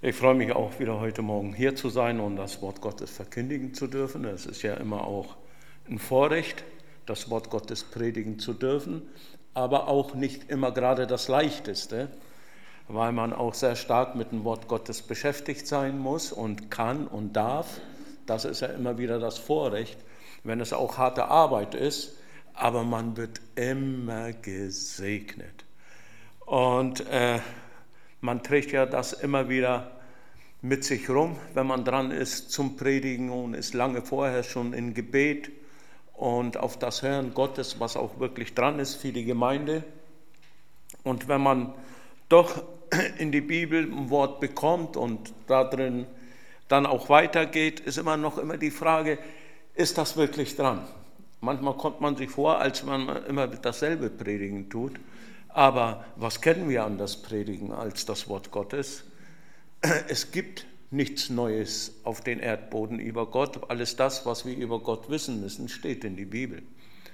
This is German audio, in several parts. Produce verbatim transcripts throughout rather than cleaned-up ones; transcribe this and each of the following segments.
Ich freue mich auch wieder heute Morgen hier zu sein und das Wort Gottes verkündigen zu dürfen. Es ist ja immer auch ein Vorrecht, das Wort Gottes predigen zu dürfen, aber auch nicht immer gerade das Leichteste, weil man auch sehr stark mit dem Wort Gottes beschäftigt sein muss und kann und darf. Das ist ja immer wieder das Vorrecht, wenn es auch harte Arbeit ist, aber man wird immer gesegnet. Und äh, man trägt ja das immer wieder mit sich rum, wenn man dran ist zum Predigen und ist lange vorher schon in Gebet und auf das Hören Gottes, was auch wirklich dran ist für die Gemeinde. Und wenn man doch in die Bibel ein Wort bekommt und da drin dann auch weitergeht, ist immer noch immer die Frage, ist das wirklich dran? Manchmal kommt man sich vor, als wenn man immer dasselbe Predigen tut. Aber was kennen wir an das Predigen als das Wort Gottes? Es gibt nichts Neues auf den Erdboden über Gott. Alles das, was wir über Gott wissen müssen, steht in die Bibel.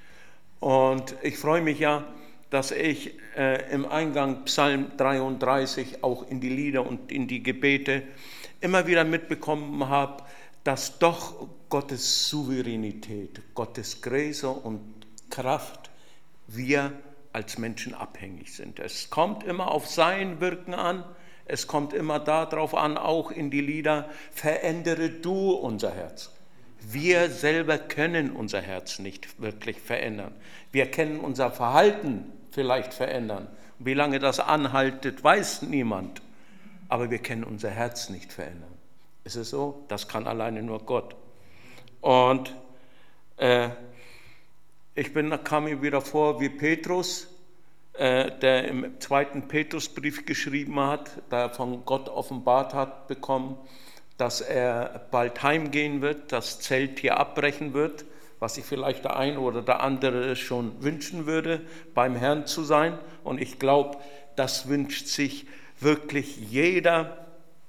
Und ich freue mich ja, dass ich äh, im Eingang Psalm dreiunddreißig auch in die Lieder und in die Gebete immer wieder mitbekommen habe, dass doch Gottes Souveränität, Gottes Größe und Kraft wir als Menschen abhängig sind. Es kommt immer auf sein Wirken an, es kommt immer darauf an, auch in die Lieder, verändere du unser Herz. Wir selber können unser Herz nicht wirklich verändern. Wir können unser Verhalten vielleicht verändern. Wie lange das anhaltet, weiß niemand. Aber wir können unser Herz nicht verändern. Ist es so? Das kann alleine nur Gott. Und äh, ich bin, kam mir wieder vor wie Petrus, äh, der im zweiten Petrusbrief geschrieben hat, da er von Gott offenbart hat bekommen, dass er bald heimgehen wird, das Zelt hier abbrechen wird, was sich vielleicht der eine oder der andere schon wünschen würde, beim Herrn zu sein. Und ich glaube, das wünscht sich wirklich jeder,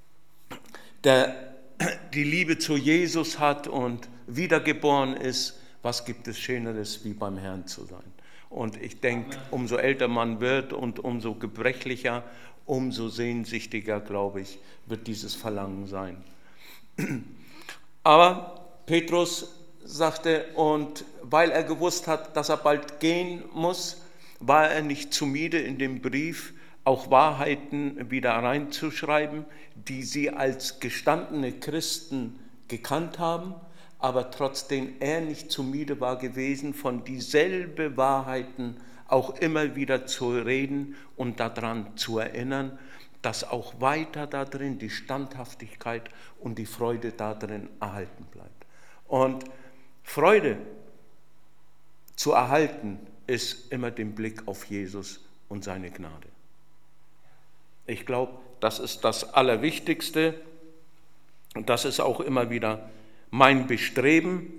der die Liebe zu Jesus hat und wiedergeboren ist. Was gibt es Schöneres, wie beim Herrn zu sein? Und ich denke, umso älter man wird und umso gebrechlicher, umso sehnsüchtiger, glaube ich, wird dieses Verlangen sein. Aber Petrus sagte, und weil er gewusst hat, dass er bald gehen muss, war er nicht zu müde, in dem Brief auch Wahrheiten wieder reinzuschreiben, die sie als gestandene Christen gekannt haben, aber trotzdem er nicht zu müde war gewesen, von dieselbe Wahrheiten auch immer wieder zu reden und daran zu erinnern, dass auch weiter darin die Standhaftigkeit und die Freude darin erhalten bleibt. Und Freude zu erhalten ist immer den Blick auf Jesus und seine Gnade. Ich glaube, das ist das Allerwichtigste und das ist auch immer wieder mein Bestreben,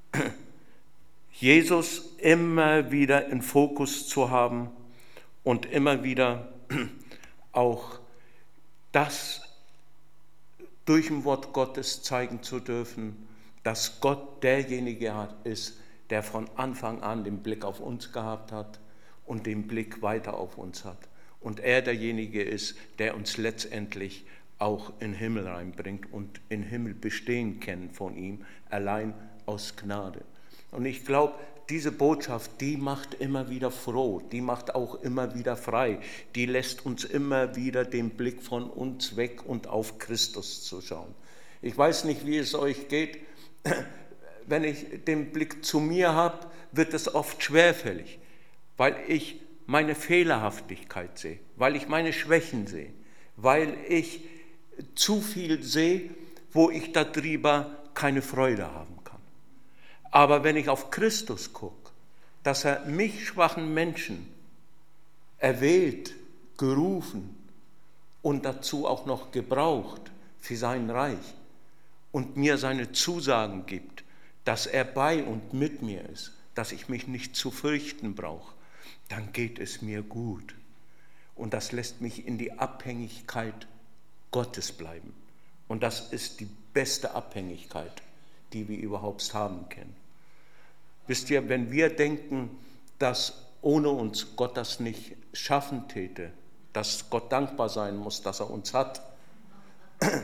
Jesus immer wieder in Fokus zu haben und immer wieder auch das durch ein Wort Gottes zeigen zu dürfen, dass Gott derjenige ist, der von Anfang an den Blick auf uns gehabt hat und den Blick weiter auf uns hat. Und er derjenige ist, der uns letztendlich auch in den Himmel reinbringt und im Himmel bestehen können von ihm, allein aus Gnade. Und ich glaube, diese Botschaft, die macht immer wieder froh, die macht auch immer wieder frei, die lässt uns immer wieder den Blick von uns weg und auf Christus zu schauen. Ich weiß nicht, wie es euch geht, wenn ich den Blick zu mir habe, wird es oft schwerfällig, weil ich meine Fehlerhaftigkeit sehe, weil ich meine Schwächen sehe, weil ich zu viel sehe, wo ich darüber keine Freude haben kann. Aber wenn ich auf Christus gucke, dass er mich, schwachen Menschen, erwählt, gerufen und dazu auch noch gebraucht für sein Reich und mir seine Zusagen gibt, dass er bei und mit mir ist, dass ich mich nicht zu fürchten brauche, dann geht es mir gut. Und das lässt mich in die Abhängigkeit Gottes bleiben. Und das ist die beste Abhängigkeit, die wir überhaupt haben können. Wisst ihr, wenn wir denken, dass ohne uns Gott das nicht schaffen täte, dass Gott dankbar sein muss, dass er uns hat,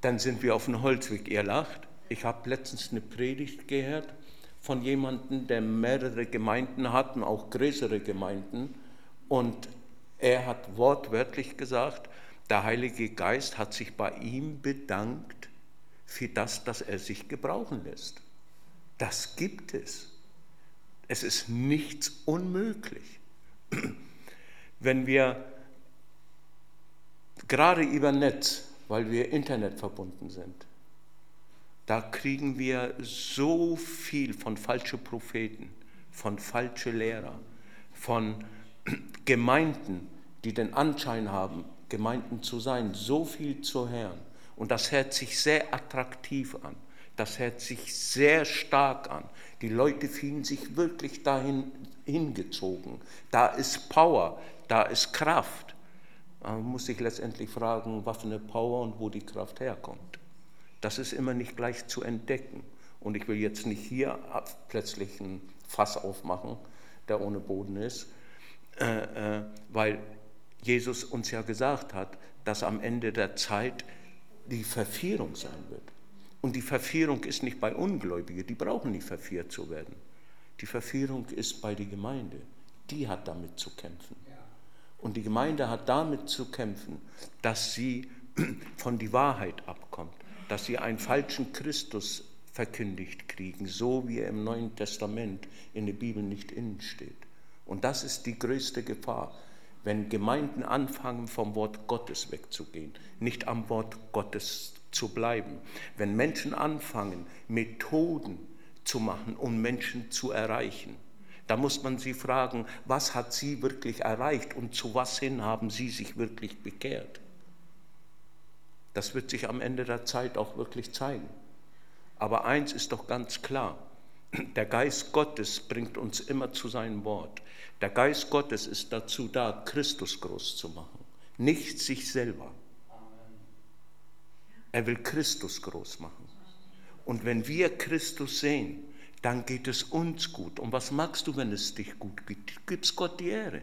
dann sind wir auf dem Holzweg. Ihr lacht. Ich habe letztens eine Predigt gehört von jemandem, der mehrere Gemeinden hat und auch größere Gemeinden. Und er hat wortwörtlich gesagt, der Heilige Geist hat sich bei ihm bedankt für das, dass er sich gebrauchen lässt. Das gibt es. Es ist nichts unmöglich. Wenn wir gerade über Netz, weil wir Internet verbunden sind, da kriegen wir so viel von falschen Propheten, von falschen Lehrern, von Gemeinden, die den Anschein haben, Gemeinden zu sein, so viel zu hören. Und das hört sich sehr attraktiv an. Das hört sich sehr stark an. Die Leute fühlen sich wirklich dahin hingezogen. Da ist Power, da ist Kraft. Man muss sich letztendlich fragen, was für eine Power und wo die Kraft herkommt. Das ist immer nicht gleich zu entdecken. Und ich will jetzt nicht hier plötzlich ein Fass aufmachen, der ohne Boden ist, äh, äh, weil Jesus uns ja gesagt hat, dass am Ende der Zeit die Verführung sein wird. Und die Verführung ist nicht bei Ungläubigen, die brauchen nicht verführt zu werden. Die Verführung ist bei der Gemeinde, die hat damit zu kämpfen. Und die Gemeinde hat damit zu kämpfen, dass sie von der Wahrheit abkommt, dass sie einen falschen Christus verkündigt kriegen, so wie er im Neuen Testament in der Bibel nicht innen steht. Und das ist die größte Gefahr, wenn Gemeinden anfangen, vom Wort Gottes wegzugehen, nicht am Wort Gottes zu bleiben. Wenn Menschen anfangen, Methoden zu machen, um Menschen zu erreichen, da muss man sie fragen, was hat sie wirklich erreicht und zu was hin haben sie sich wirklich bekehrt? Das wird sich am Ende der Zeit auch wirklich zeigen. Aber eins ist doch ganz klar, der Geist Gottes bringt uns immer zu seinem Wort. Der Geist Gottes ist dazu da, Christus groß zu machen, nicht sich selber. Er will Christus groß machen. Und wenn wir Christus sehen, dann geht es uns gut. Und was magst du, wenn es dich gut geht? Gibst Gott die Ehre.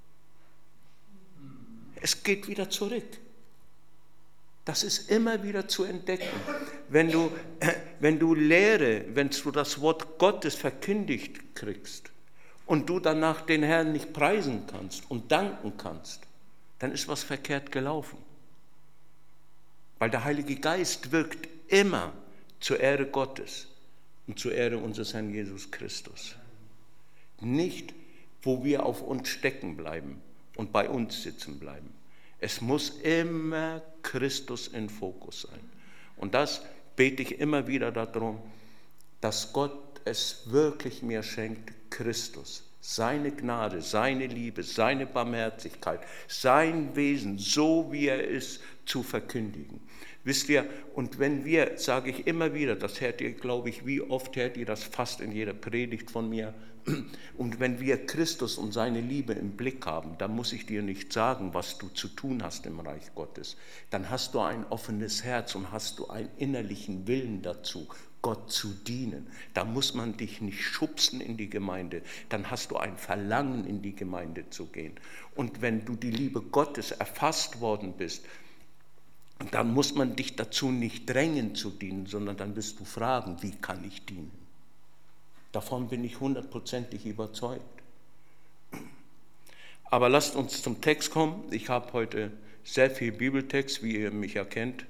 Es geht wieder zurück. Das ist immer wieder zu entdecken. Wenn du, wenn du Lehre, wenn du das Wort Gottes verkündigt kriegst und du danach den Herrn nicht preisen kannst und danken kannst, dann ist was verkehrt gelaufen. Weil der Heilige Geist wirkt immer zur Ehre Gottes und zur Ehre unseres Herrn Jesus Christus. Nicht, wo wir auf uns stecken bleiben und bei uns sitzen bleiben. Es muss immer Christus im Fokus sein. Und das bete ich immer wieder darum, dass Gott es wirklich mir schenkt, Christus, seine Gnade, seine Liebe, seine Barmherzigkeit, sein Wesen, so wie er ist, zu verkündigen. Wisst ihr, und wenn wir, sage ich immer wieder, das hört ihr, glaube ich, wie oft hört ihr das fast in jeder Predigt von mir, und wenn wir Christus und seine Liebe im Blick haben, dann muss ich dir nicht sagen, was du zu tun hast im Reich Gottes. Dann hast du ein offenes Herz und hast du einen innerlichen Willen dazu, Gott zu dienen. Da muss man dich nicht schubsen in die Gemeinde, dann hast du ein Verlangen, in die Gemeinde zu gehen. Und wenn du die Liebe Gottes erfasst worden bist, dann muss man dich dazu nicht drängen zu dienen, sondern dann wirst du fragen, wie kann ich dienen? Davon bin ich hundertprozentig überzeugt. Aber lasst uns zum Text kommen. Ich habe heute sehr viel Bibeltext, wie ihr mich erkennt.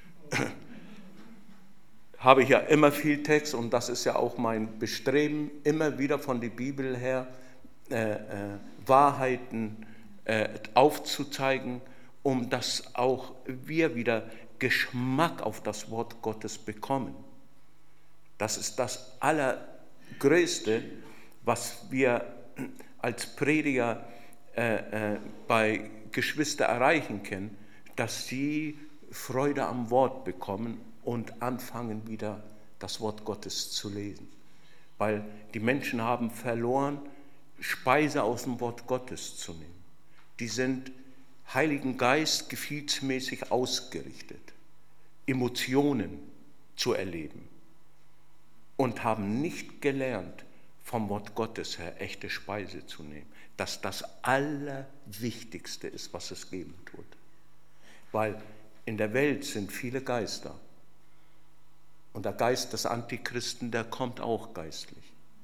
Habe ich ja immer viel Text und das ist ja auch mein Bestreben, immer wieder von der Bibel her äh, äh, Wahrheiten äh, aufzuzeigen, um dass auch wir wieder Geschmack auf das Wort Gottes bekommen. Das ist das Allergrößte, was wir als Prediger äh, äh, bei Geschwistern erreichen können, dass sie Freude am Wort bekommen und anfangen wieder das Wort Gottes zu lesen. Weil die Menschen haben verloren, Speise aus dem Wort Gottes zu nehmen. Die sind Heiligen Geist gefühlsmäßig ausgerichtet, Emotionen zu erleben und haben nicht gelernt, vom Wort Gottes her echte Speise zu nehmen, dass das Allerwichtigste ist, was es geben tut. Weil In der Welt sind viele Geister. Und der Geist des Antichristen, der kommt auch geistlich.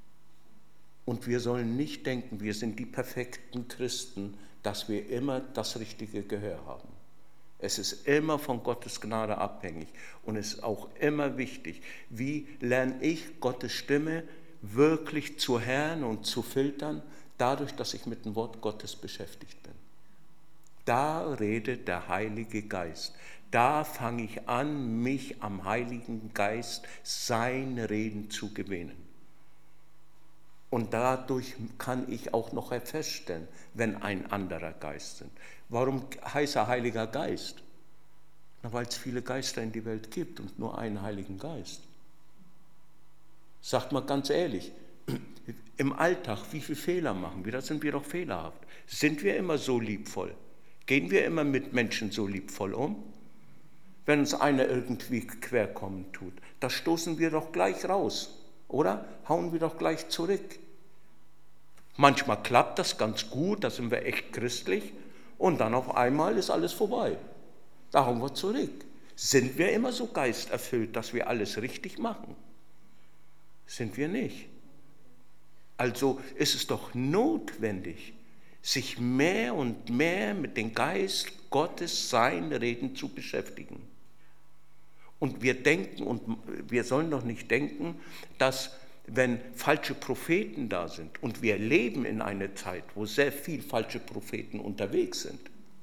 Und wir sollen nicht denken, wir sind die perfekten Christen, dass wir immer das richtige Gehör haben. Es ist immer von Gottes Gnade abhängig und es ist auch immer wichtig, wie lerne ich Gottes Stimme wirklich zu hören und zu filtern, dadurch, dass ich mit dem Wort Gottes beschäftigt bin. Da redet der Heilige Geist. Da fange ich an, mich am Heiligen Geist sein Reden zu gewöhnen. Und dadurch kann ich auch noch feststellen, wenn ein anderer Geist ist. Warum heißt er Heiliger Geist? Na, weil es viele Geister in die Welt gibt und nur einen Heiligen Geist. Sagt mal ganz ehrlich, im Alltag, wie viele Fehler machen wir? Da sind wir doch fehlerhaft. Sind wir immer so liebvoll? Gehen wir immer mit Menschen so liebvoll um? Wenn uns einer irgendwie querkommen tut, da stoßen wir doch gleich raus, oder? Hauen wir doch gleich zurück. Manchmal klappt das ganz gut, da sind wir echt christlich und dann auf einmal ist alles vorbei. Da hauen wir zurück. Sind wir immer so geisterfüllt, dass wir alles richtig machen? Sind wir nicht. Also ist es doch notwendig, sich mehr und mehr mit dem Geist Gottes, sein Reden zu beschäftigen. Und wir denken, und wir sollen doch nicht denken, dass wenn falsche Propheten da sind, und wir leben in einer Zeit, wo sehr viele falsche Propheten unterwegs sind,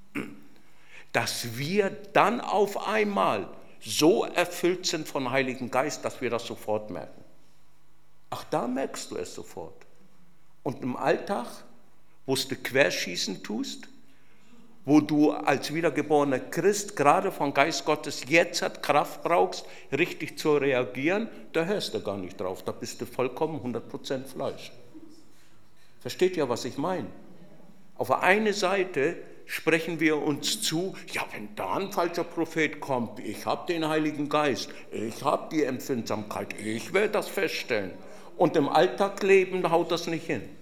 dass wir dann auf einmal so erfüllt sind vom Heiligen Geist, dass wir das sofort merken. Ach, da merkst du es sofort. Und im Alltag, wo du querschießen tust, wo du als wiedergeborener Christ gerade vom Geist Gottes jetzt hat Kraft brauchst, richtig zu reagieren, da hörst du gar nicht drauf, da bist du vollkommen hundert Prozent Fleisch. Versteht ihr, was ich meine? Auf der einen Seite sprechen wir uns zu, ja, wenn da ein falscher Prophet kommt, ich habe den Heiligen Geist, ich habe die Empfindsamkeit, ich werde das feststellen. Und im Alltagsleben haut das nicht hin.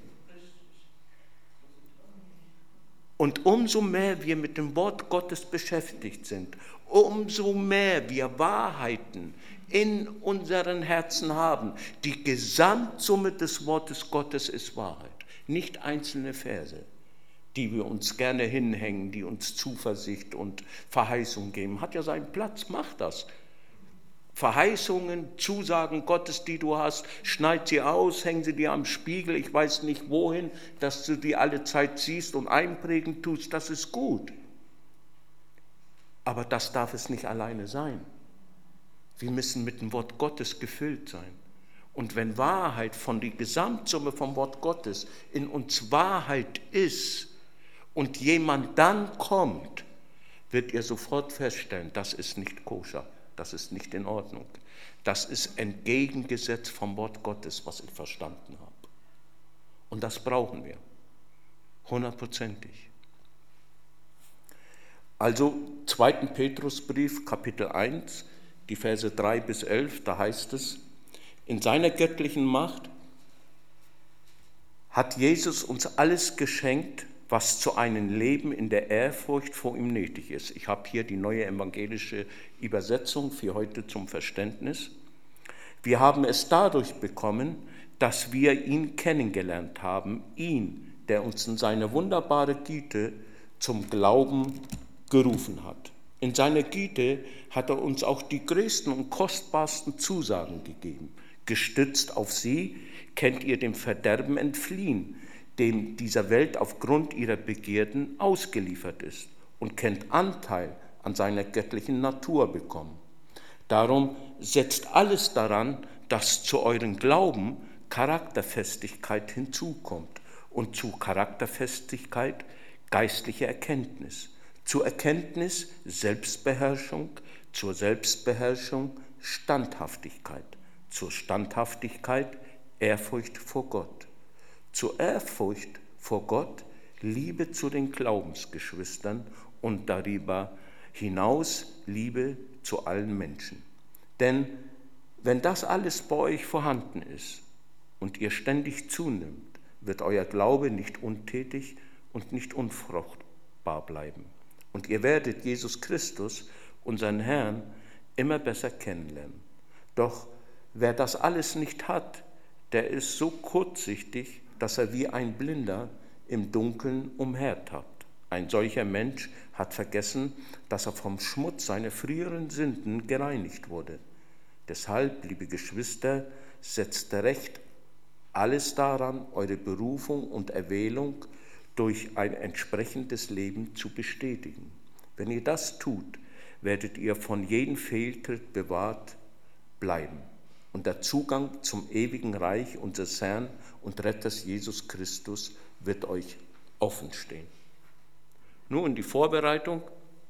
Und umso mehr wir mit dem Wort Gottes beschäftigt sind, umso mehr wir Wahrheiten in unseren Herzen haben. Die Gesamtsumme des Wortes Gottes ist Wahrheit, nicht einzelne Verse, die wir uns gerne hinhängen, die uns Zuversicht und Verheißung geben. Hat ja seinen Platz, mach das. Verheißungen, Zusagen Gottes, die du hast, schneid sie aus, häng sie dir am Spiegel, ich weiß nicht wohin, dass du die alle Zeit siehst und einprägen tust, das ist gut. Aber das darf es nicht alleine sein. Wir müssen mit dem Wort Gottes gefüllt sein. Und wenn Wahrheit von der Gesamtsumme vom Wort Gottes in uns Wahrheit ist und jemand dann kommt, wird ihr sofort feststellen, das ist nicht koscher. Das ist nicht in Ordnung. Das ist entgegengesetzt vom Wort Gottes, was ich verstanden habe. Und das brauchen wir. Hundertprozentig. Also zweiten Petrusbrief, Kapitel eins, die Verse drei bis elf, da heißt es, in seiner göttlichen Macht hat Jesus uns alles geschenkt, was zu einem Leben in der Ehrfurcht vor ihm nötig ist. Ich habe hier die neue evangelische Übersetzung für heute zum Verständnis. Wir haben es dadurch bekommen, dass wir ihn kennengelernt haben, ihn, der uns in seine wunderbare Güte zum Glauben gerufen hat. In seiner Güte hat er uns auch die größten und kostbarsten Zusagen gegeben. Gestützt auf sie könnt ihr dem Verderben entfliehen, dem dieser Welt aufgrund ihrer Begierden ausgeliefert ist und könnt Anteil an seiner göttlichen Natur bekommen. Darum setzt alles daran, dass zu eurem Glauben Charakterfestigkeit hinzukommt und zu Charakterfestigkeit geistliche Erkenntnis, zur Erkenntnis Selbstbeherrschung, zur Selbstbeherrschung Standhaftigkeit, zur Standhaftigkeit Ehrfurcht vor Gott, zur Ehrfurcht vor Gott Liebe zu den Glaubensgeschwistern und darüber hinaus Liebe zu allen Menschen. Denn wenn das alles bei euch vorhanden ist und ihr ständig zunimmt, wird euer Glaube nicht untätig und nicht unfruchtbar bleiben. Und ihr werdet Jesus Christus unseren Herrn, immer besser kennenlernen. Doch wer das alles nicht hat, der ist so kurzsichtig, dass er wie ein Blinder im Dunkeln umhertappt. Ein solcher Mensch hat vergessen, dass er vom Schmutz seiner früheren Sünden gereinigt wurde. Deshalb, liebe Geschwister, setzt recht alles daran, eure Berufung und Erwählung durch ein entsprechendes Leben zu bestätigen. Wenn ihr das tut, werdet ihr von jedem Fehltritt bewahrt bleiben und der Zugang zum ewigen Reich unseres Herrn und Retters Jesus Christus wird euch offen stehen. Nun die Vorbereitung,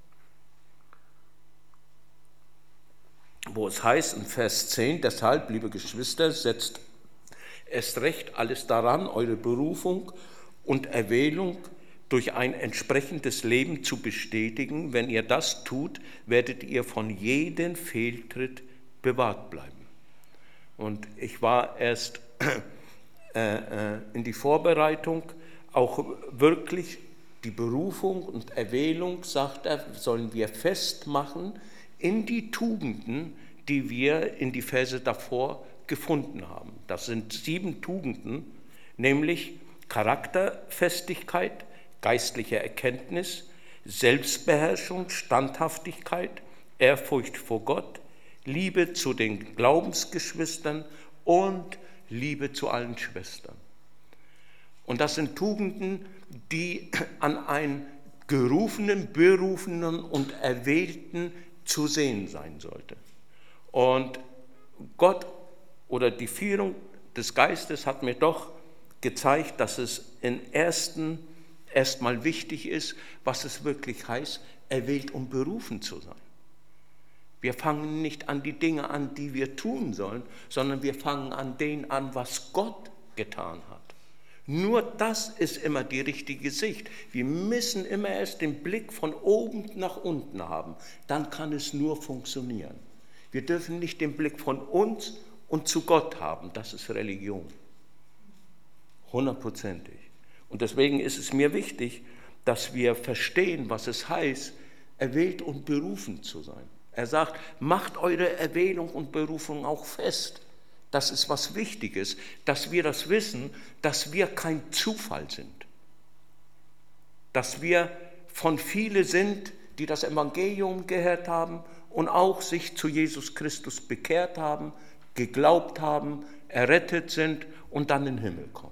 wo es heißt in Vers zehn, deshalb, liebe Geschwister, setzt erst recht alles daran, eure Berufung und Erwählung durch ein entsprechendes Leben zu bestätigen. Wenn ihr das tut, werdet ihr von jedem Fehltritt bewahrt bleiben. Und ich war erst äh, äh, in die Vorbereitung auch wirklich die Berufung und Erwählung, sagt er, sollen wir festmachen in die Tugenden, die wir in die Verse davor gefunden haben. Das sind sieben Tugenden, nämlich Charakterfestigkeit, geistliche Erkenntnis, Selbstbeherrschung, Standhaftigkeit, Ehrfurcht vor Gott, Liebe zu den Glaubensgeschwistern und Liebe zu allen Schwestern. Und das sind Tugenden, die an einen Gerufenen, Berufenen und Erwählten zu sehen sein sollte. Und Gott oder die Führung des Geistes hat mir doch gezeigt, dass es in ersten erstmal wichtig ist, was es wirklich heißt, erwählt und berufen zu sein. Wir fangen nicht an die Dinge an, die wir tun sollen, sondern wir fangen an denen an, was Gott getan hat. Nur das ist immer die richtige Sicht. Wir müssen immer erst den Blick von oben nach unten haben. Dann kann es nur funktionieren. Wir dürfen nicht den Blick von uns und zu Gott haben. Das ist Religion. Hundertprozentig. Und deswegen ist es mir wichtig, dass wir verstehen, was es heißt, erwählt und berufen zu sein. Er sagt, macht eure Erwählung und Berufung auch fest. Das ist was Wichtiges, dass wir das wissen, dass wir kein Zufall sind. Dass wir von vielen sind, die das Evangelium gehört haben und auch sich zu Jesus Christus bekehrt haben, geglaubt haben, errettet sind und dann in den Himmel kommen.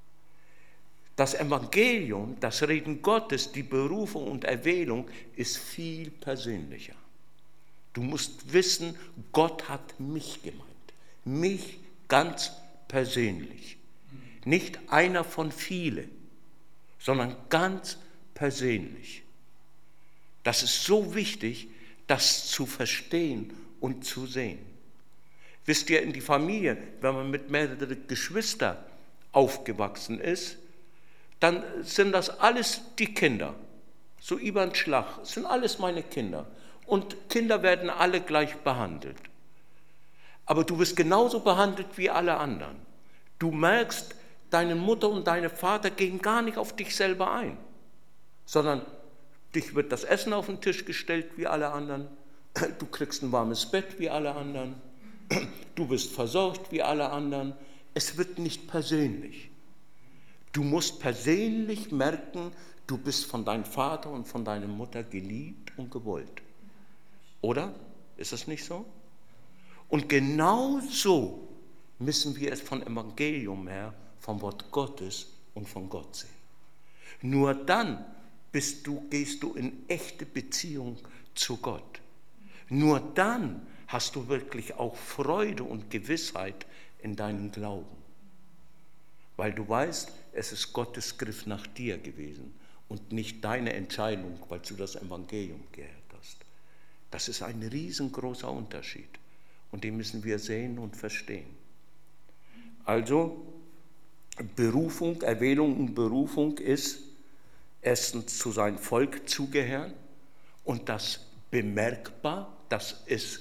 Das Evangelium, das Reden Gottes, die Berufung und Erwählung ist viel persönlicher. Du musst wissen, Gott hat mich gemeint. Mich ganz persönlich. Nicht einer von vielen, sondern ganz persönlich. Das ist so wichtig, das zu verstehen und zu sehen. Wisst ihr, in die Familie, wenn man mit mehreren Geschwistern aufgewachsen ist, dann sind das alles die Kinder. So über den Schlag, das sind alles meine Kinder. Und Kinder werden alle gleich behandelt. Aber du wirst genauso behandelt wie alle anderen. Du merkst, deine Mutter und dein Vater gehen gar nicht auf dich selber ein, sondern dich wird das Essen auf den Tisch gestellt wie alle anderen. Du kriegst ein warmes Bett wie alle anderen. Du bist versorgt wie alle anderen. Es wird nicht persönlich. Du musst persönlich merken, du bist von deinem Vater und von deiner Mutter geliebt und gewollt. Oder? Ist das nicht so? Und genau so müssen wir es vom Evangelium her, vom Wort Gottes und von Gott sehen. Nur dann bist du, gehst du in echte Beziehung zu Gott. Nur dann hast du wirklich auch Freude und Gewissheit in deinem Glauben. Weil du weißt, es ist Gottes Griff nach dir gewesen und nicht deine Entscheidung, weil du das Evangelium gehört hast. Das ist ein riesengroßer Unterschied und den müssen wir sehen und verstehen. Also Berufung, Erwählung und Berufung ist erstens zu seinem Volk zugehören und das bemerkbar, das ist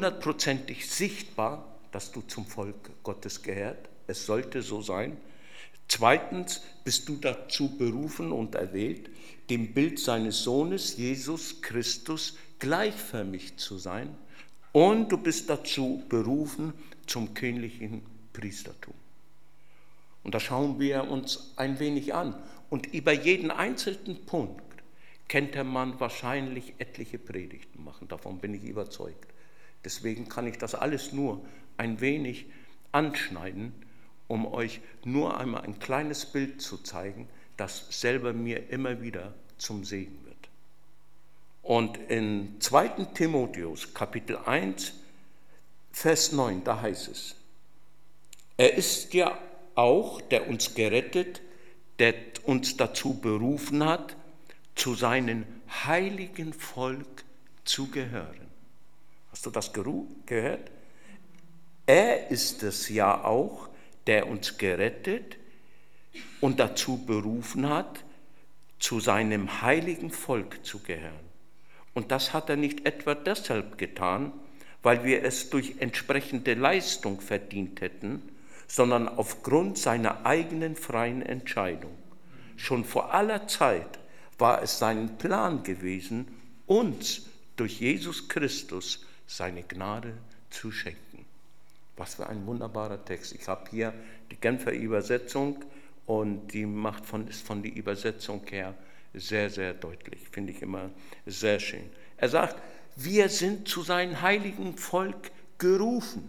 hundertprozentig sichtbar, dass du zum Volk Gottes gehört. Es sollte so sein. Zweitens bist du dazu berufen und erwählt, dem Bild seines Sohnes Jesus Christus gleichförmig zu sein. Und du bist dazu berufen zum königlichen Priestertum. Und da schauen wir uns ein wenig an. Und über jeden einzelnen Punkt könnte man wahrscheinlich etliche Predigten machen. Davon bin ich überzeugt. Deswegen kann ich das alles nur ein wenig anschneiden, um euch nur einmal ein kleines Bild zu zeigen, das selber mir immer wieder zum Segen wird. Und in zweiten Timotheus, Kapitel eins, Vers neun, da heißt es, er ist ja auch, der uns gerettet, der uns dazu berufen hat, zu seinem heiligen Volk zu gehören. Hast du das gehört? Er ist es ja auch, der uns gerettet und dazu berufen hat, zu seinem heiligen Volk zu gehören. Und das hat er nicht etwa deshalb getan, weil wir es durch entsprechende Leistung verdient hätten, sondern aufgrund seiner eigenen freien Entscheidung. Schon vor aller Zeit war es sein Plan gewesen, uns durch Jesus Christus seine Gnade zu schenken. Was für ein wunderbarer Text. Ich habe hier die Genfer Übersetzung und die macht von, ist von der Übersetzung her sehr, sehr deutlich. Finde ich immer sehr schön. Er sagt, wir sind zu seinem heiligen Volk gerufen.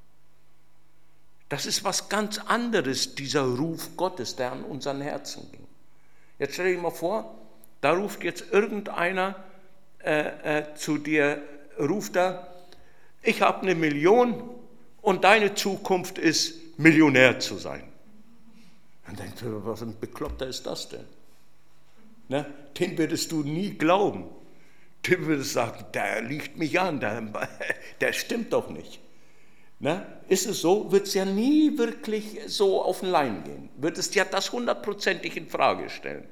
Das ist was ganz anderes, dieser Ruf Gottes, der an unseren Herzen ging. Jetzt stell dir mal vor, da ruft jetzt irgendeiner äh, äh, zu dir, ruft er, ich habe eine Million und deine Zukunft ist, Millionär zu sein. Dann denkst du, was ein Bekloppter ist das denn? Ne? Den würdest du nie glauben. Den würdest sagen, der lügt mich an, der, der stimmt doch nicht. Ne? Ist es so, wird es ja nie wirklich so auf den Leim gehen. Wird es ja das hundertprozentig in Frage stellen.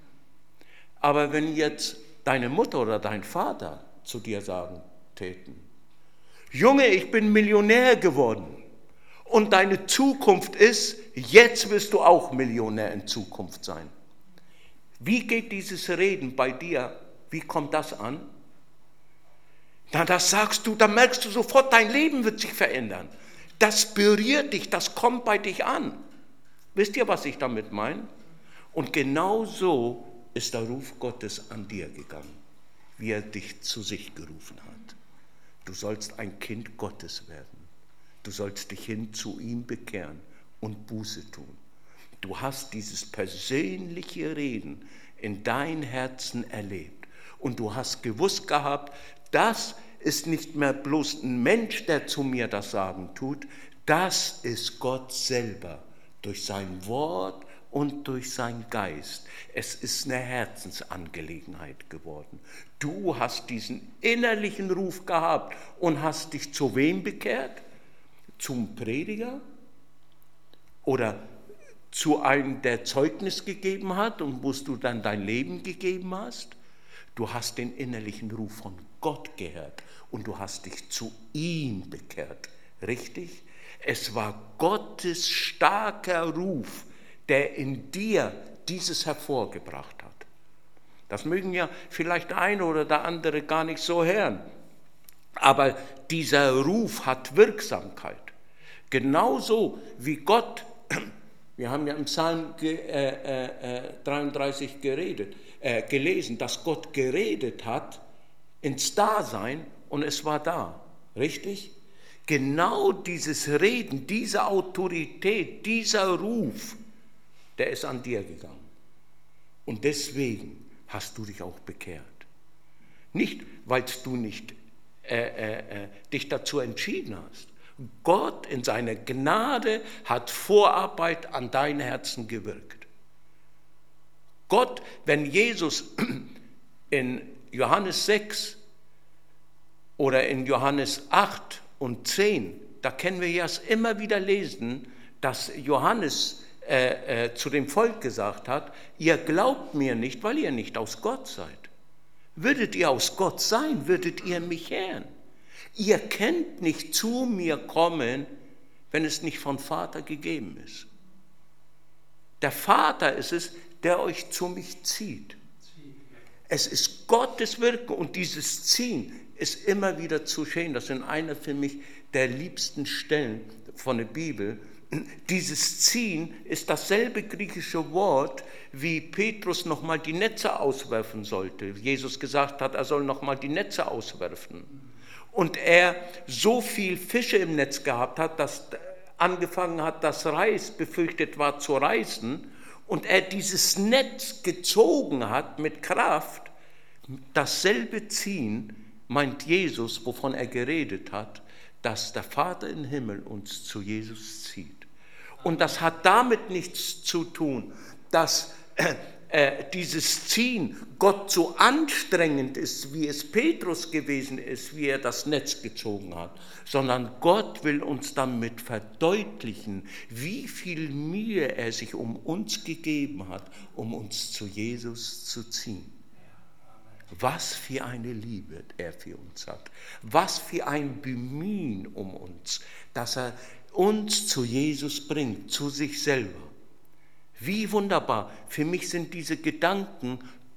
Aber wenn jetzt deine Mutter oder dein Vater zu dir sagen täten, Junge, ich bin Millionär geworden und deine Zukunft ist, jetzt wirst du auch Millionär in Zukunft sein. Wie geht dieses Reden bei dir, wie kommt das an? Na, das sagst du, da merkst du sofort, dein Leben wird sich verändern. Das berührt dich, das kommt bei dich an. Wisst ihr, was ich damit meine? Und genau so ist der Ruf Gottes an dir gegangen, wie er dich zu sich gerufen hat. Du sollst ein Kind Gottes werden. Du sollst dich hin zu ihm bekehren und Buße tun. Du hast dieses persönliche Reden in dein Herzen erlebt. Und du hast gewusst gehabt, das ist nicht mehr bloß ein Mensch, der zu mir das Sagen tut, das ist Gott selber durch sein Wort und durch seinen Geist. Es ist eine Herzensangelegenheit geworden. Du hast diesen innerlichen Ruf gehabt und hast dich zu wem bekehrt? Zum Prediger? Oder zu einem, der Zeugnis gegeben hat und wo du dann dein Leben gegeben hast? Du hast den innerlichen Ruf von Gott gehört und du hast dich zu ihm bekehrt. Richtig? Es war Gottes starker Ruf, der in dir dieses hervorgebracht hat. Das mögen ja vielleicht der eine oder der andere gar nicht so hören. Aber dieser Ruf hat Wirksamkeit. Genauso wie Gott, wir haben ja im Psalm dreiunddreißig geredet, äh, gelesen, dass Gott geredet hat ins Dasein und es war da. Richtig? Genau dieses Reden, diese Autorität, dieser Ruf, der ist an dir gegangen. Und deswegen hast du dich auch bekehrt. Nicht, weil du nicht äh, äh, dich dazu entschieden hast. Gott in seiner Gnade hat Vorarbeit an dein Herzen gewirkt. Gott, wenn Jesus in Johannes sechs oder in Johannes acht und zehn, da können wir ja es immer wieder lesen, dass Johannes äh, äh, zu dem Volk gesagt hat, ihr glaubt mir nicht, weil ihr nicht aus Gott seid. Würdet ihr aus Gott sein, würdet ihr mich hören. Ihr könnt nicht zu mir kommen, wenn es nicht vom Vater gegeben ist. Der Vater ist es, der euch zu mich zieht. Es ist Gottes Wirken und dieses Ziehen ist immer wieder zu geschehen. Das sind eine für mich der liebsten Stellen von der Bibel. Dieses Ziehen ist dasselbe griechische Wort, wie Petrus nochmal die Netze auswerfen sollte. Jesus gesagt hat, er soll nochmal die Netze auswerfen. Und er so viel Fische im Netz gehabt hat, dass angefangen hat, das Reis befürchtet war zu reißen. Und er dieses Netz gezogen hat mit Kraft. Dasselbe Ziehen meint Jesus, wovon er geredet hat, dass der Vater im Himmel uns zu Jesus zieht. Und das hat damit nichts zu tun, dass äh, äh, dieses Ziehen Gott so anstrengend ist, wie es Petrus gewesen ist, wie er das Netz gezogen hat, sondern Gott will uns damit verdeutlichen, wie viel Mühe er sich um uns gegeben hat, um uns zu Jesus zu ziehen. Was für eine Liebe er für uns hat. Was für ein Bemühen um uns, dass er uns zu Jesus bringt, zu sich selber. Wie wunderbar. Für mich sind diese Gedanken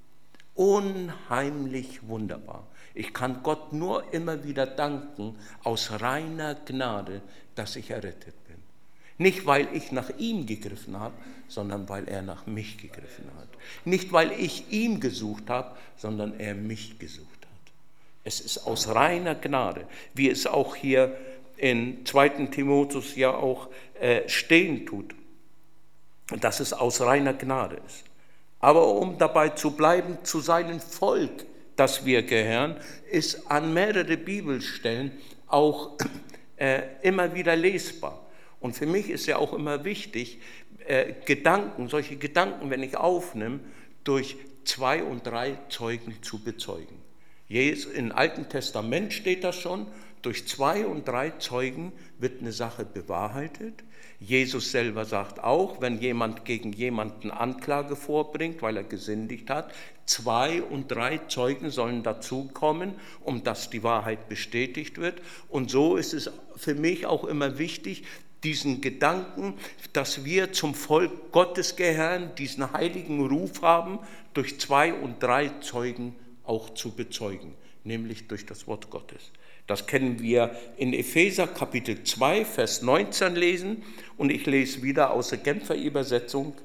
unheimlich wunderbar. Ich kann Gott nur immer wieder danken, aus reiner Gnade, dass ich errettet bin. Nicht, weil ich nach ihm gegriffen habe, sondern weil er nach mich gegriffen hat. Nicht, weil ich ihn gesucht habe, sondern er mich gesucht hat. Es ist aus reiner Gnade, wie es auch hier in zweiten Timotheus ja auch äh, stehen tut, dass es aus reiner Gnade ist. Aber um dabei zu bleiben, zu seinem Volk, das wir gehören, ist an mehrere Bibelstellen auch äh, immer wieder lesbar. Und für mich ist ja auch immer wichtig, äh, Gedanken, solche Gedanken, wenn ich aufnehme, durch zwei und drei Zeugen zu bezeugen. Im Alten Testament steht das schon, durch zwei und drei Zeugen wird eine Sache bewahrheitet. Jesus selber sagt auch, wenn jemand gegen jemanden Anklage vorbringt, weil er gesündigt hat, zwei und drei Zeugen sollen dazukommen, um dass die Wahrheit bestätigt wird. Und so ist es für mich auch immer wichtig, diesen Gedanken, dass wir zum Volk Gottes gehören, diesen heiligen Ruf haben, durch zwei und drei Zeugen auch zu bezeugen, nämlich durch das Wort Gottes. Das können wir in Epheser Kapitel zwei, Vers neunzehn lesen und ich lese wieder aus der Genfer Übersetzung.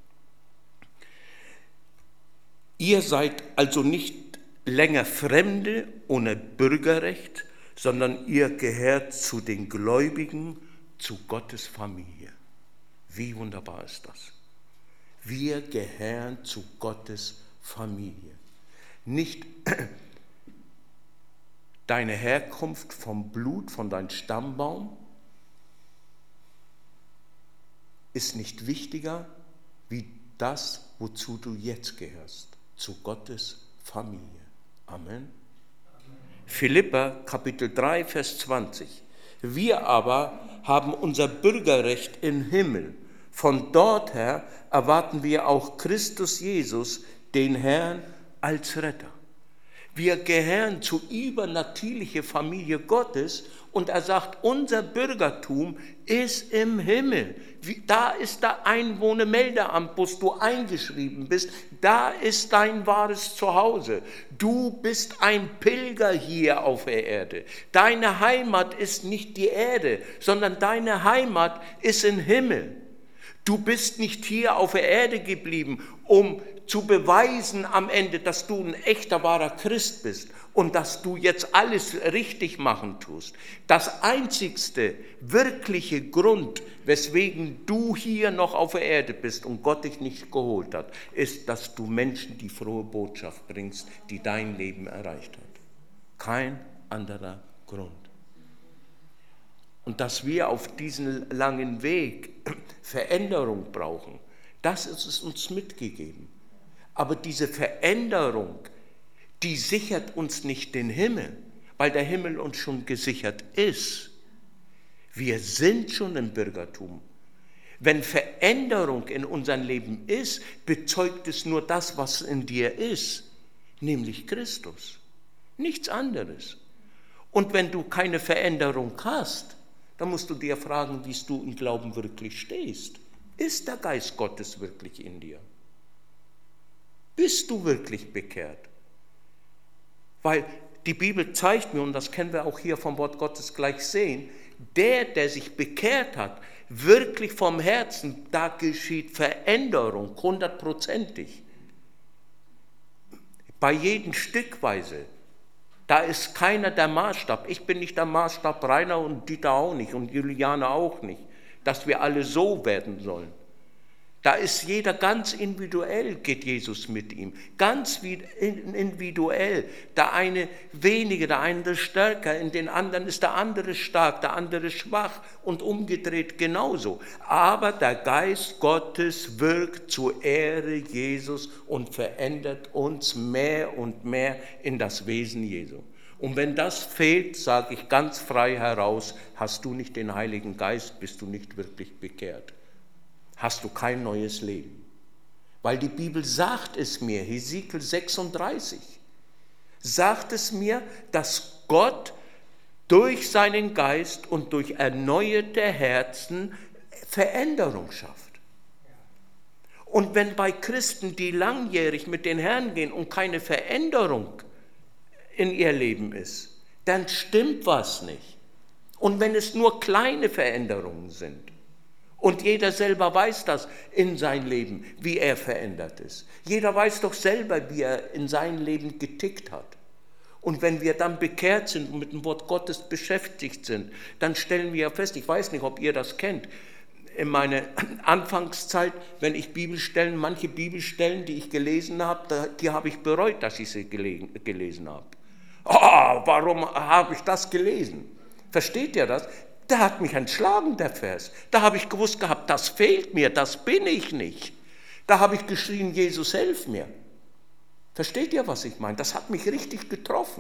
Ihr seid also nicht länger Fremde ohne Bürgerrecht, sondern ihr gehört zu den Gläubigen, zu Gottes Familie. Wie wunderbar ist das? Wir gehören zu Gottes Familie. Nicht deine Herkunft vom Blut, von deinem Stammbaum ist nicht wichtiger wie das, wozu du jetzt gehörst, zu Gottes Familie. Amen. Philipper Kapitel drei, Vers zwanzig. Wir aber haben unser Bürgerrecht im Himmel. Von dort her erwarten wir auch Christus Jesus, den Herrn, als Retter. Wir gehören zur übernatürlichen Familie Gottes und er sagt, unser Bürgertum ist im Himmel. Da ist der Einwohnermeldeamt, wo du eingeschrieben bist. Da ist dein wahres Zuhause. Du bist ein Pilger hier auf der Erde. Deine Heimat ist nicht die Erde, sondern deine Heimat ist im Himmel. Du bist nicht hier auf der Erde geblieben, um zu beweisen am Ende, dass du ein echter, wahrer Christ bist und dass du jetzt alles richtig machen tust. Das einzigste wirkliche Grund, weswegen du hier noch auf der Erde bist und Gott dich nicht geholt hat, ist, dass du Menschen die frohe Botschaft bringst, die dein Leben erreicht hat. Kein anderer Grund. Und dass wir auf diesem langen Weg Veränderung brauchen, das ist es uns mitgegeben. Aber diese Veränderung, die sichert uns nicht den Himmel, weil der Himmel uns schon gesichert ist. Wir sind schon im Bürgertum. Wenn Veränderung in unserem Leben ist, bezeugt es nur das, was in dir ist, nämlich Christus. Nichts anderes. Und wenn du keine Veränderung hast, dann musst du dir fragen, wie du im Glauben wirklich stehst. Ist der Geist Gottes wirklich in dir? Bist du wirklich bekehrt? Weil die Bibel zeigt mir, und das können wir auch hier vom Wort Gottes gleich sehen, der, der sich bekehrt hat, wirklich vom Herzen, da geschieht Veränderung, hundertprozentig. Bei jedem Stückweise. Da ist keiner der Maßstab. Ich bin nicht der Maßstab, Rainer und Dieter auch nicht und Juliane auch nicht, dass wir alle so werden sollen. Da ist jeder ganz individuell, geht Jesus mit ihm. Ganz individuell. Der eine weniger, der andere stärker, in den anderen ist der andere stark, der andere schwach und umgedreht genauso. Aber der Geist Gottes wirkt zur Ehre Jesus und verändert uns mehr und mehr in das Wesen Jesu. Und wenn das fehlt, sage ich ganz frei heraus, hast du nicht den Heiligen Geist, bist du nicht wirklich bekehrt. Hast du kein neues Leben. Weil die Bibel sagt es mir, Hesekiel sechsunddreißig, sagt es mir, dass Gott durch seinen Geist und durch erneuerte Herzen Veränderung schafft. Und wenn bei Christen, die langjährig mit den Herrn gehen und keine Veränderung in ihr Leben ist, dann stimmt was nicht. Und wenn es nur kleine Veränderungen sind, und jeder selber weiß das in seinem Leben, wie er verändert ist. Jeder weiß doch selber, wie er in seinem Leben getickt hat. Und wenn wir dann bekehrt sind und mit dem Wort Gottes beschäftigt sind, dann stellen wir ja fest, ich weiß nicht, ob ihr das kennt, in meiner Anfangszeit, wenn ich Bibelstellen, manche Bibelstellen, die ich gelesen habe, die habe ich bereut, dass ich sie gelesen habe. Oh, warum habe ich das gelesen? Versteht ihr das? Da hat mich entschlagen, der Vers. Da habe ich gewusst gehabt, das fehlt mir, das bin ich nicht. Da habe ich geschrien, Jesus, hilf mir. Versteht ihr, was ich meine? Das hat mich richtig getroffen.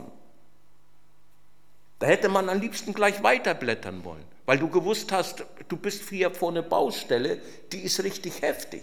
Da hätte man am liebsten gleich weiterblättern wollen, weil du gewusst hast, du bist hier vor einer Baustelle, die ist richtig heftig.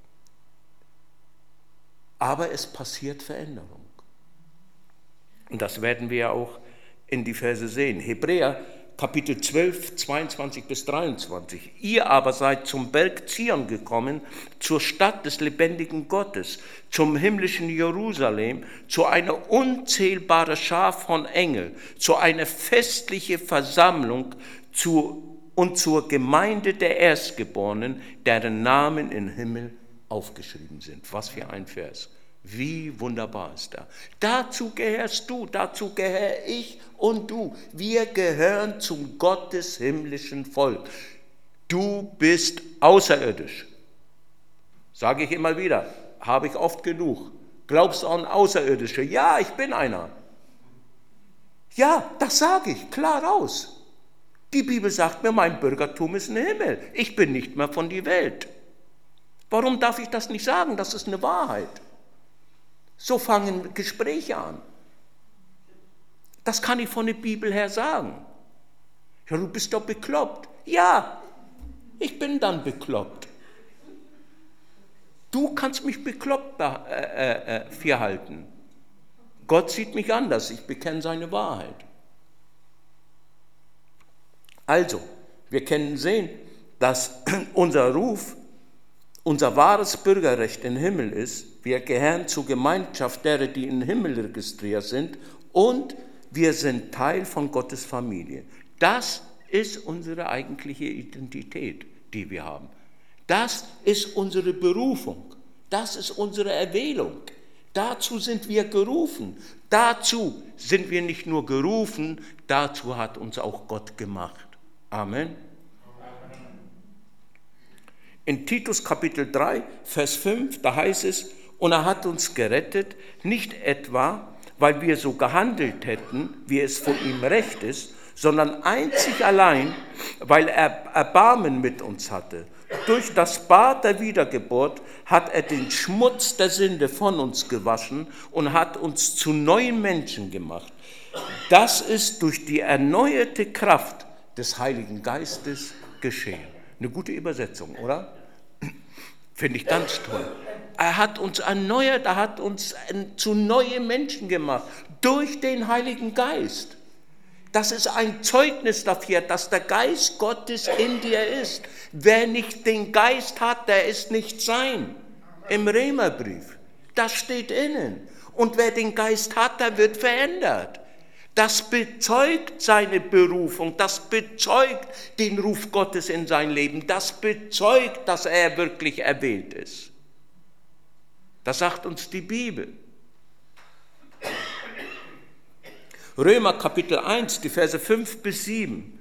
Aber es passiert Veränderung. Und das werden wir ja auch in die Verse sehen. Hebräer Kapitel zwölf, zweiundzwanzig bis dreiundzwanzig. Ihr aber seid zum Berg Zion gekommen, zur Stadt des lebendigen Gottes, zum himmlischen Jerusalem, zu einer unzählbaren Schar von Engeln, zu einer festlichen Versammlung zu, und zur Gemeinde der Erstgeborenen, deren Namen im Himmel aufgeschrieben sind. Was für ein Vers. Wie wunderbar ist er. Dazu gehörst du, dazu gehöre ich und du. Wir gehören zum Gottes himmlischen Volk. Du bist außerirdisch. Sage ich immer wieder, habe ich oft genug. Glaubst du an Außerirdische? Ja, ich bin einer. Ja, das sage ich, klar raus. Die Bibel sagt mir, mein Bürgertum ist im Himmel. Ich bin nicht mehr von der Welt. Warum darf ich das nicht sagen? Das ist eine Wahrheit. So fangen Gespräche an. Das kann ich von der Bibel her sagen. Ja, du bist doch bekloppt. Ja, ich bin dann bekloppt. Du kannst mich bekloppt äh, äh, für halten. Gott sieht mich anders. Ich bekenne seine Wahrheit. Also, wir können sehen, dass unser Ruf, unser wahres Bürgerrecht im Himmel ist. Wir gehören zur Gemeinschaft derer, die im Himmel registriert sind, und wir sind Teil von Gottes Familie. Das ist unsere eigentliche Identität, die wir haben. Das ist unsere Berufung. Das ist unsere Erwählung. Dazu sind wir gerufen. Dazu sind wir nicht nur gerufen, dazu hat uns auch Gott gemacht. Amen. In Titus Kapitel drei, Vers fünf, da heißt es, und er hat uns gerettet, nicht etwa, weil wir so gehandelt hätten, wie es von ihm recht ist, sondern einzig allein, weil er Erbarmen mit uns hatte. Durch das Bad der Wiedergeburt hat er den Schmutz der Sünde von uns gewaschen und hat uns zu neuen Menschen gemacht. Das ist durch die erneuerte Kraft des Heiligen Geistes geschehen. Eine gute Übersetzung, oder? Finde ich ganz toll. Er hat uns erneuert, er hat uns zu neuen Menschen gemacht, durch den Heiligen Geist. Das ist ein Zeugnis dafür, dass der Geist Gottes in dir ist. Wer nicht den Geist hat, der ist nicht sein. Im Römerbrief. Das steht innen. Und wer den Geist hat, der wird verändert. Das bezeugt seine Berufung, das bezeugt den Ruf Gottes in sein Leben, das bezeugt, dass er wirklich erwählt ist. Das sagt uns die Bibel. Römer Kapitel eins, die Verse fünf bis sieben.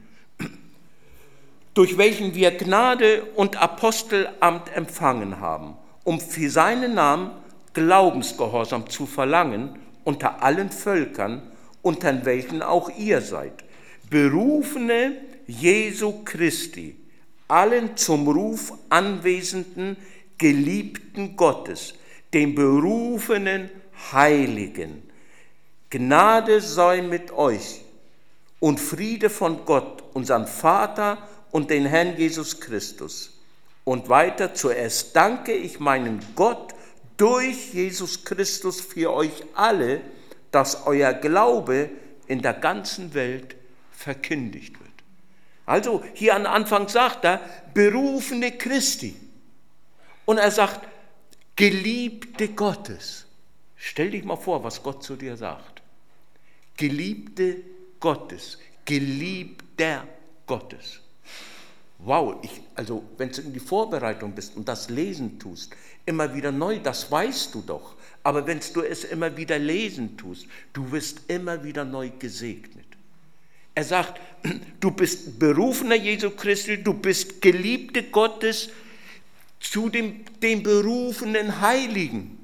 Durch welchen wir Gnade und Apostelamt empfangen haben, um für seinen Namen Glaubensgehorsam zu verlangen unter allen Völkern, unter welchen auch ihr seid, Berufene Jesu Christi, allen zum Ruf anwesenden, Geliebten Gottes, den berufenen Heiligen. Gnade sei mit euch und Friede von Gott, unserem Vater und den Herrn Jesus Christus. Und weiter, zuerst danke ich meinem Gott durch Jesus Christus für euch alle, dass euer Glaube in der ganzen Welt verkündigt wird. Also hier am Anfang sagt er, berufene Christi. Und er sagt, Geliebte Gottes. Stell dich mal vor, was Gott zu dir sagt. Geliebte Gottes, Geliebter Gottes. Wow, ich, also wenn du in die Vorbereitung bist und das Lesen tust, immer wieder neu, das weißt du doch. Aber wenn du es immer wieder lesen tust, du wirst immer wieder neu gesegnet. Er sagt, du bist berufener Jesu Christi, du bist Geliebte Gottes zu dem, dem berufenen Heiligen.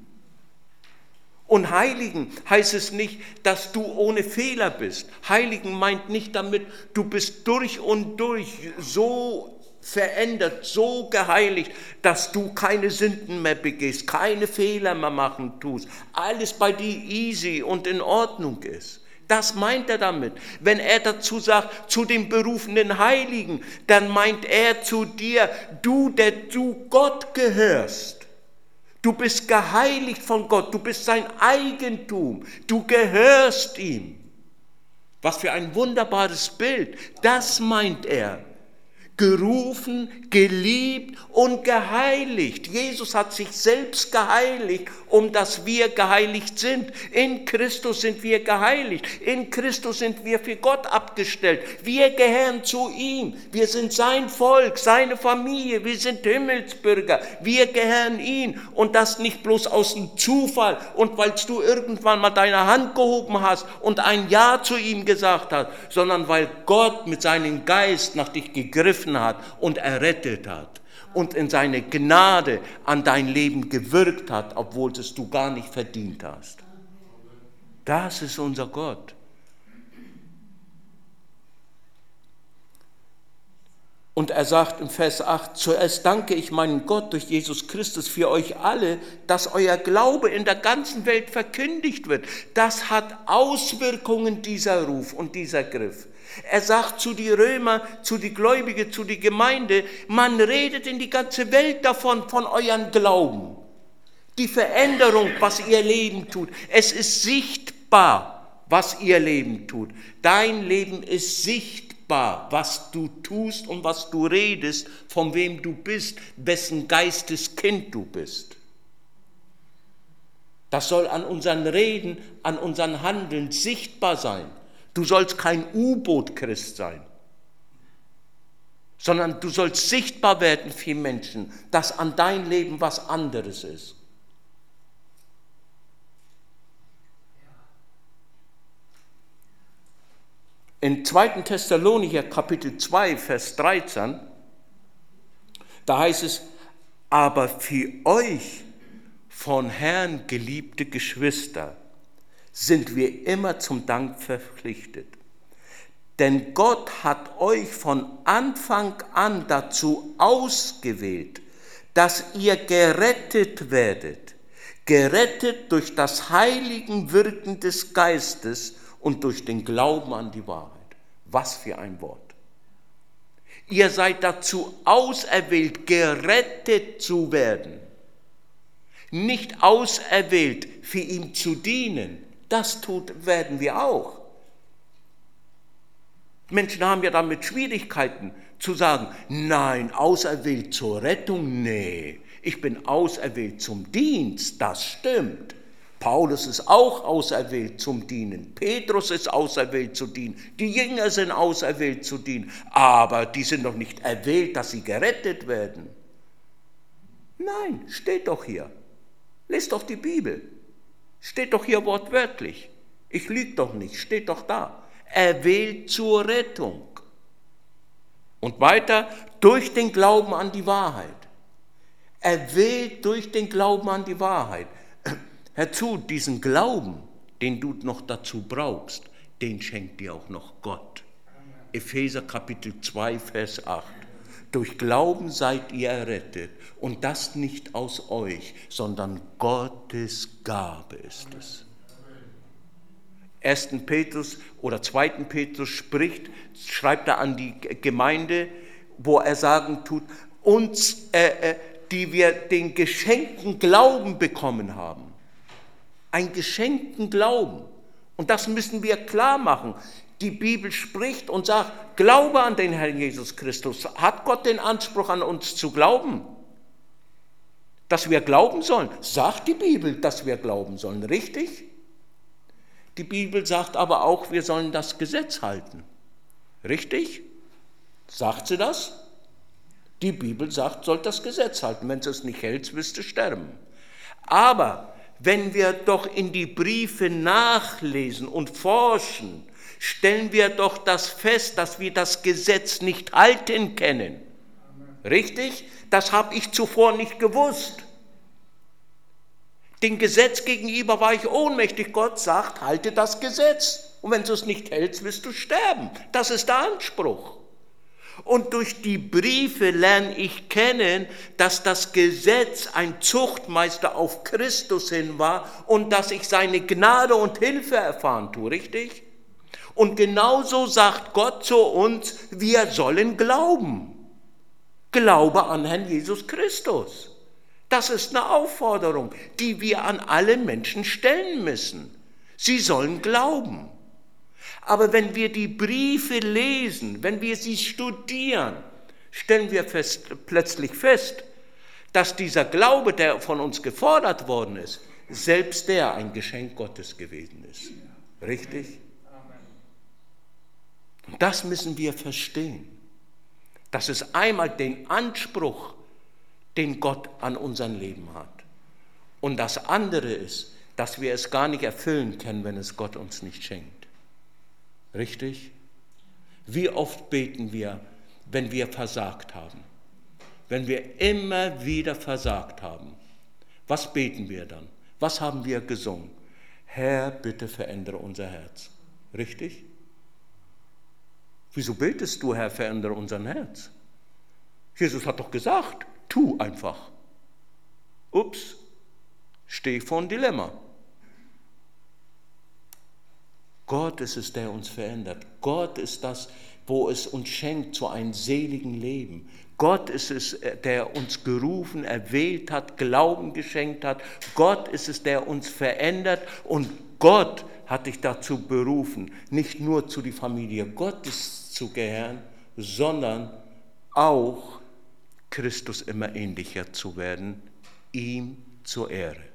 Und Heiligen heißt es nicht, dass du ohne Fehler bist. Heiligen meint nicht damit, du bist durch und durch so verändert, so geheiligt, dass du keine Sünden mehr begehst, keine Fehler mehr machen tust, alles bei dir easy und in Ordnung ist. Das meint er damit. Wenn er dazu sagt, zu den berufenen Heiligen, dann meint er zu dir, du, der du Gott gehörst. Du bist geheiligt von Gott, du bist sein Eigentum, du gehörst ihm. Was für ein wunderbares Bild, das meint er. Gerufen, geliebt und geheiligt. Jesus hat sich selbst geheiligt, um dass wir geheiligt sind. In Christus sind wir geheiligt. In Christus sind wir für Gott abgestellt. Wir gehören zu ihm. Wir sind sein Volk, seine Familie. Wir sind Himmelsbürger. Wir gehören ihm. Und das nicht bloß aus dem Zufall und weil du irgendwann mal deine Hand gehoben hast und ein Ja zu ihm gesagt hast, sondern weil Gott mit seinem Geist nach dich gegriffen hat und errettet hat und in seine Gnade an dein Leben gewirkt hat, obwohl es du gar nicht verdient hast. Das ist unser Gott. Und er sagt im Vers acht, zuerst danke ich meinem Gott durch Jesus Christus für euch alle, dass euer Glaube in der ganzen Welt verkündigt wird. Das hat Auswirkungen, dieser Ruf und dieser Griff. Er sagt zu die Römer, zu die Gläubige, zu die Gemeinde, man redet in die ganze Welt davon, von euren Glauben. Die Veränderung, was ihr Leben tut. Es ist sichtbar, was ihr Leben tut. Dein Leben ist sichtbar, was du tust und was du redest, von wem du bist, wessen Geistes Kind du bist. Das soll an unseren Reden, an unseren Handeln sichtbar sein. Du sollst kein U-Boot-Christ sein, sondern du sollst sichtbar werden für Menschen, dass an dein Leben was anderes ist. In zweiten Thessalonicher Kapitel zwei, Vers dreizehn, da heißt es, aber für euch von Herrn geliebte Geschwister, sind wir immer zum Dank verpflichtet. Denn Gott hat euch von Anfang an dazu ausgewählt, dass ihr gerettet werdet, gerettet durch das heiligen Wirken des Geistes und durch den Glauben an die Wahrheit. Was für ein Wort. Ihr seid dazu auserwählt, gerettet zu werden. Nicht auserwählt, für ihn zu dienen. Das tut, werden wir auch. Menschen haben ja damit Schwierigkeiten zu sagen, nein, auserwählt zur Rettung, nee, ich bin auserwählt zum Dienst, das stimmt. Paulus ist auch auserwählt zum Dienen, Petrus ist auserwählt zu dienen, die Jünger sind auserwählt zu dienen, aber die sind noch nicht erwählt, dass sie gerettet werden. Nein, steht doch hier. Lest doch die Bibel. Steht doch hier wortwörtlich. Ich lüge doch nicht, steht doch da. Erwählt zur Rettung. Und weiter, durch den Glauben an die Wahrheit. Erwählt durch den Glauben an die Wahrheit. Hör zu, diesen Glauben, den du noch dazu brauchst, den schenkt dir auch noch Gott. Epheser Kapitel zwei, Vers acht. Durch Glauben seid ihr errettet und das nicht aus euch, sondern Gottes Gabe ist es. ersten Petrus oder zweiten Petrus spricht, schreibt er an die Gemeinde, wo er sagen tut, uns, äh, äh, die wir den geschenkten Glauben bekommen haben. Einen geschenkten Glauben. Und das müssen wir klar machen. Die Bibel spricht und sagt, glaube an den Herrn Jesus Christus. Hat Gott den Anspruch an uns zu glauben? Dass wir glauben sollen? Sagt die Bibel, dass wir glauben sollen, richtig? Die Bibel sagt aber auch, wir sollen das Gesetz halten. Richtig? Sagt sie das? Die Bibel sagt, sollt das Gesetz halten. Wenn du es nicht hältst, wirst du sterben. Aber wenn wir doch in die Briefe nachlesen und forschen, stellen wir doch das fest, dass wir das Gesetz nicht halten können. Richtig? Das habe ich zuvor nicht gewusst. Dem Gesetz gegenüber war ich ohnmächtig. Gott sagt, halte das Gesetz. Und wenn du es nicht hältst, wirst du sterben. Das ist der Anspruch. Und durch die Briefe lerne ich kennen, dass das Gesetz ein Zuchtmeister auf Christus hin war und dass ich seine Gnade und Hilfe erfahren tue, richtig? Und genauso sagt Gott zu uns, wir sollen glauben. Glaube an Herrn Jesus Christus. Das ist eine Aufforderung, die wir an alle Menschen stellen müssen. Sie sollen glauben. Aber wenn wir die Briefe lesen, wenn wir sie studieren, stellen wir fest, plötzlich fest, dass dieser Glaube, der von uns gefordert worden ist, selbst der ein Geschenk Gottes gewesen ist. Richtig? Und das müssen wir verstehen. Das ist einmal den Anspruch, den Gott an unser Leben hat. Und das andere ist, dass wir es gar nicht erfüllen können, wenn es Gott uns nicht schenkt. Richtig? Wie oft beten wir, wenn wir versagt haben? Wenn wir immer wieder versagt haben, was beten wir dann? Was haben wir gesungen? Herr, bitte verändere unser Herz. Richtig? Wieso betest du, Herr, verändere unser Herz? Jesus hat doch gesagt, tu einfach. Ups, stehe ich vor einem Dilemma. Gott ist es, der uns verändert. Gott ist das, wo es uns schenkt zu einem seligen Leben. Gott ist es, der uns gerufen, erwählt hat, Glauben geschenkt hat. Gott ist es, der uns verändert. Und Gott hat dich dazu berufen, nicht nur zu die Familie Gottes zu gehören, sondern auch Christus immer ähnlicher zu werden, ihm zur Ehre.